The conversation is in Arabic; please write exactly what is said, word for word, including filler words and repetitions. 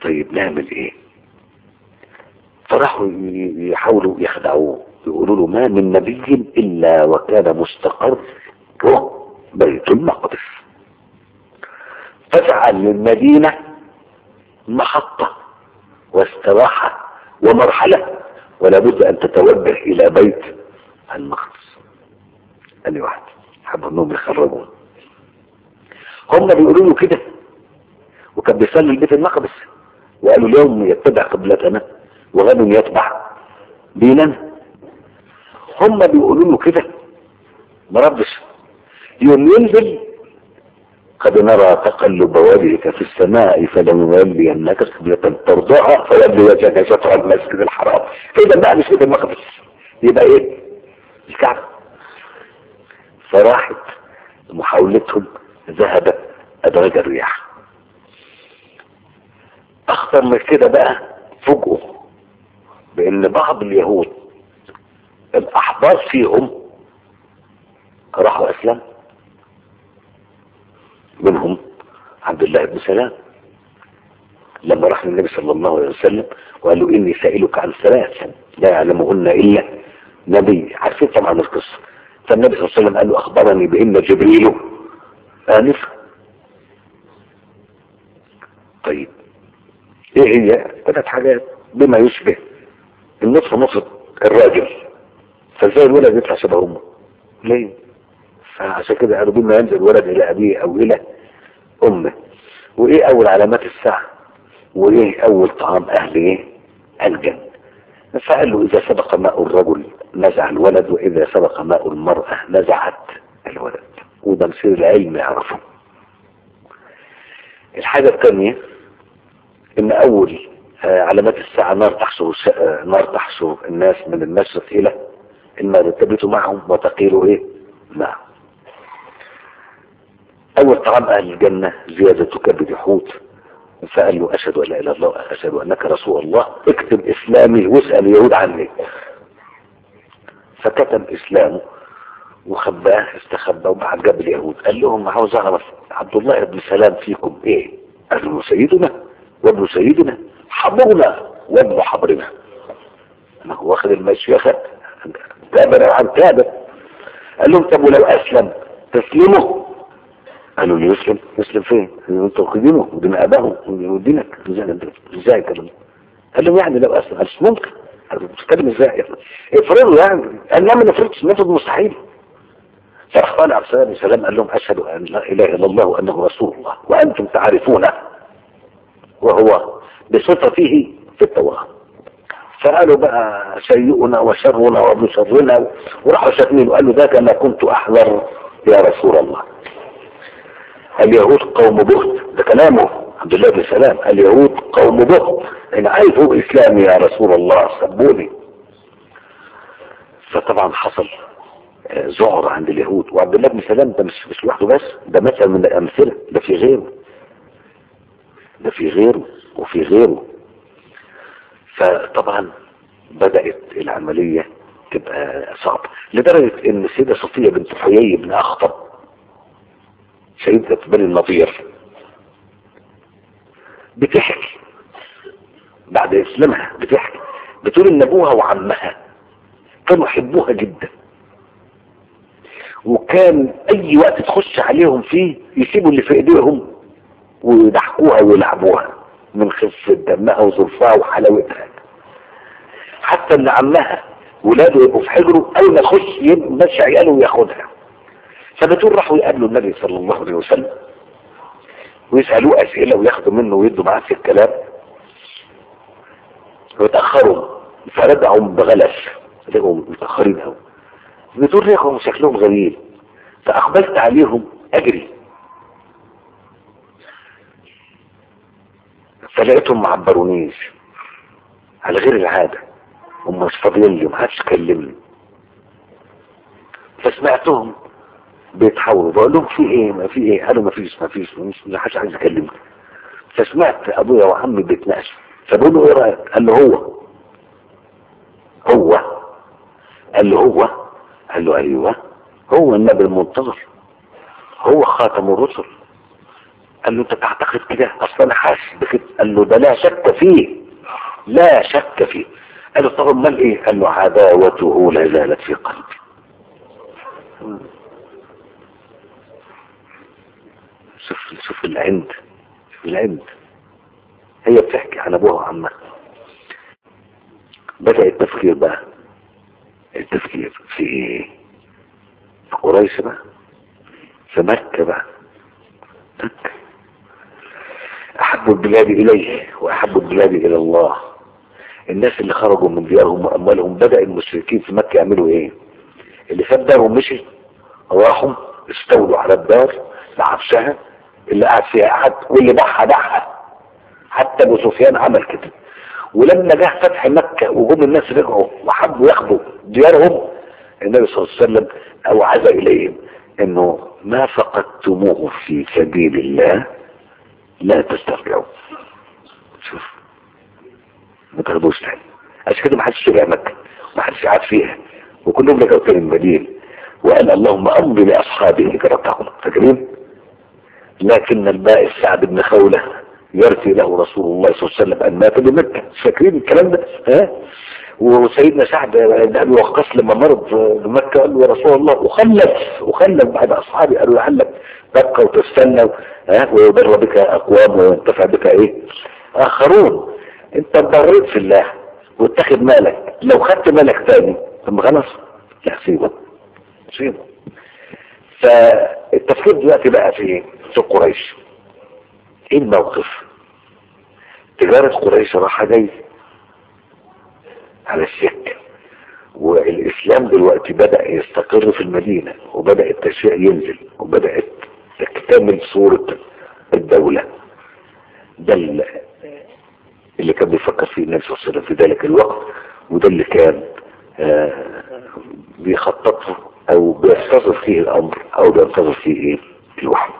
طيب نعمل ايه؟ فراحوا يحاولوا يخدعوه، يقولوا له ما من نبي الا وكان مستقره بيت المقدس، فاجعل للمدينة محطة واستراحة ومرحلة، ولا بد ان تتوجه الى بيت المقدس. اني واحد حبوا انهم يخرجون، هم بيقولوا له كده، وكان بيصلي البيت المقدس، وقالوا اليوم يتبع قبلتنا وغد يتبع ديننا. هم بيقولوا له كده، ما ردش. يوم ينزل قد نرى تقلب وجهك في السماء فلنولينك قبلة ترضعها فيبدو وجهك شطر المسجد الحرام. اذا بقى مش بيت المقدس، يبقى ايه؟ الكعبة. فراحت محاولتهم ذهبت ادراج الرياح. اخطر من كده بقى فوجئوا بان بعض اليهود الاحبار فيهم راحوا اسلام، منهم عبد الله بن سلام لما راح للنبي صلى الله عليه وسلم وقال له اني سائلك عن ثلاث لا يعلمهن الا نبي. عارفين طبعا القصه. فالنبي صلى الله عليه وسلم قال له اخبرني بان جبريل انف. طيب ايه هي؟ ثلاث حاجات بما يشبه النصف نصف الراجل، فازاي الولد يطلع شبه امه؟ ليه؟ فعشان كده قالوا بما ينزل الولد الى ابيه او الى امه. وايه اول علامات الساعه؟ وايه اول طعام اهل ايه؟ الجنه. فقال له اذا سبق ماء الرجل نزع الولد، واذا سبق ماء المراه نزعت الولد. وده مصير العلم يعرفه. الحاجه الثانيه ان اول علامات الساعه نار تحشر نار تحشر الناس من المشرق الى المغرب، تبيت معهم وتقيل ايه؟ معهم. اول طعام اهل الجنه زياده كبد حوت. فقال له اشهد ان لا اله الا الله اشهد انك رسول الله، اكتب اسلامي واسال اليهود عني. فكتب اسلامه وخباه، استخبى وبعد جاب اليهود. قال لهم عاوز اعرف عبد الله بن سلام فيكم ايه؟ قالوا سيدنا وابن سيدنا، حبرنا وابن حبرنا. ما هو واخد المشيخة تابر عن تابر. قال لهم طب ولو اسلم تسلموا؟ قالوا لي يسلم. يسلم فين؟ انتوا واخدينه ودين اباهم ودينك ازاي الكلام؟ قال لهم يعني لو اسلم. قال مش ممكن. قالوا بتتكلم ازاي؟ افرضوا يعني. قال لا ما نفرضش، نفرض مستحيل. فقال عبد الله بن سلام قال لهم اشهد ان لا اله الا الله وانه رسول الله وانتم تعرفونه وهو بصفته في التوراة. فقالوا بقى سيئنا وشرنا وابن شرنا، وراحوا شتمين وقالوا ذاك ما كنت احذر يا رسول الله. اليهود قوم بهت، ده كلامه عبد الله بن سلام. اليهود قوم بهت ان عرفوا اسلامي يا رسول الله سبوني. فطبعا حصل ذعر عند اليهود. وعبد الله بن سلام ده مش مش لوحده بس، ده مثل من الامثله، ده في غيره، ده في غيره وفي غيره. فطبعا بدأت العملية تبقى صعبة لدرجة ان السيدة صفية بنت حيي بن اخطب سيدة بني النضير بتحكي بعد اسلامها، بتحكي بتقول ان ابوها وعمها كانوا يحبوها جدا، وكان اي وقت تخش عليهم فيه يسيبوا اللي في ايديهم ويضحكوها ويلعبوها من خفة دمها وظرفها وحلاوتها. حتى ان عمها ولاده يبقوا في حجره اول ما يخش يمشي عياله وياخدها. فبتقول راحوا يقابلوا النبي صلى الله عليه وسلم ويسألوه اسئلة وياخدوا منه ويدوا معاه في الكلام، ويتأخروا فرجعوا بغلس، لقوا متأخرين قوي. بتقول لقوا شكلهم غريب، فأقبلت عليهم أجري فلقيتهم ما عبرونيش على غير العادة، هم مش فاضيين لي ومحدش كلمني. فسمعتهم بيتحاوروا، بقول لهم في ايه؟ ما في ايه؟ قالوا ما فيش ما فيش مش حدش عايز يكلمني. فسمعت ابويا وعمي بيتناقشوا، فبقول له ايه رايك؟ قال له هو هو قال له هو قال له ايوه هو النبي المنتظر، هو خاتم الرسل، قال له انت تعتقد كده؟ اصلا انا حاسس بكده. قال له ده لا شك فيه، لا شك فيه. قال له طب امال ايه؟ قال له عداوته لا زالت في قلبي. شوف شوف العند، شوف العند. هي بتحكي عن ابوها وعمها. بدأ التفكير بقى، التفكير في ايه؟ في قريش بقى، في مكة بقى. مكة احب البلاد اليه واحب البلاد الى الله. الناس اللي خرجوا من ديارهم واموالهم، بدأ المشركين في مكة يعملوا ايه؟ اللي ساب دارهم مشي، راحوا استولوا على الدار بعفشها، اللي قاعد فيها قعد، واللي باعها باعها. حتى ابو سفيان عمل كده. ولما جه فتح مكة وجم الناس رجعوا وحبوا ياخدوا ديارهم، النبي صلى الله عليه وسلم اوعز اليهم انه ما فقدتموه في سبيل الله لا تسترجعوا. شوف، ما تاخدوش تاني. عشان كده ما حدش رجع مكة وما حدش قعد فيها، وكلهم رجعوا تاني المدينة، وقال اللهم امضي لاصحابه هجرتهم. فاكرين؟ لكن البائس سعد بن خولة يرثي له رسول الله صلى الله عليه وسلم ان مات بمكة. فاكرين الكلام ده؟ ها؟ وسيدنا سعد بن ابي وقاص لما مرض بمكة قال له يا رسول الله وخلف وخلف بعد اصحابي. قالوا لعلك تبقى وتستنى ها ويضر بك اقوام وينتفع بك ايه اخرون. انت اتضريت في الله واتخذ مالك، لو خدت مالك تاني ثم خلاص لا سيبه سيبه. فالتفكير دلوقتي بقى في في قريش. ايه الموقف؟ تجارة قريش راحة جاي على السكة، والاسلام دلوقتي بدأ يستقر في المدينة، وبدأ التشريع ينزل، وبدأت تكتمل صورة الدولة. ده اللي كان بيفكر فيه النبي صلى الله عليه وسلم في ذلك الوقت، وده اللي كان آه بيخططه او بيستظهر فيه الامر او بينتظر فيه ايه الوحي.